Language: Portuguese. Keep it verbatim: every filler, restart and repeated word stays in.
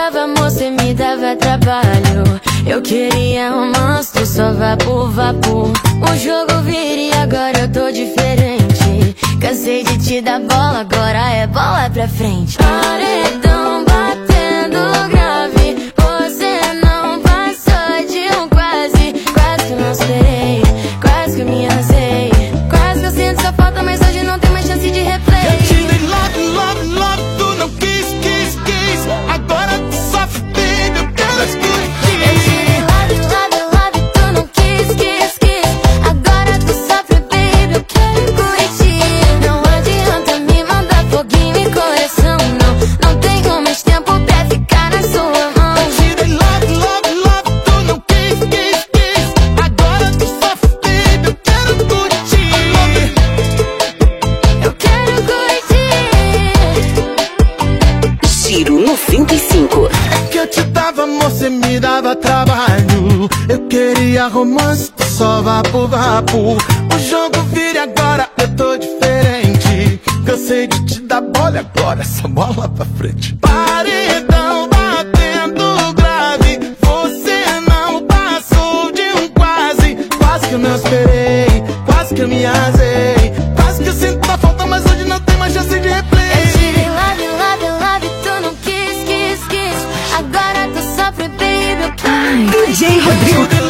dava amor, cê me dava trabalho. Eu queria romance, tu só vapor, vapor. O jogo vira e agora eu tô diferente. Cansei de te dar bola, agora é bola pra frente. Paredão batendo grave, você não passou de um quase. Quase que eu não esperei, quase que eu me arrasei. Quase que eu sinto sua falta, mas hoje não tem mais chance de replay. Eu te dei love, love, love, tu não quis, quis, quis. Agora tu sofre, baby, eu quero as curtir. Eu te dei love, love, love, tu não quis, quis, quis. Agora tu sofre, baby, eu quero curtir. Não adianta me mandar foguinho e coração, não. Não tenho mais tempo pra ficar na sua mão. Eu te dei love, love, love, tu não quis, quis, quis. Agora tu sofre, baby, eu quero curtir. Eu quero curtir. Giro noventa e cinco. É que eu te dava amor, cê me dava trabalho. Eu queria romance, tu só vapor, vapor. O jogo vira agora, eu tô diferente. Cansei de te dar bola, agora essa bola pra frente. Paredão batendo grave, você não passou de um quase. Quase que eu não esperei, quase que eu me arrasei. Quase que eu sinto a falta, mas hoje não tem mais chance de replay. Eu te dei love, love, love, tu não quis, quis, quis. Agora tu sofre, baby, eu quero. D J Rodrigo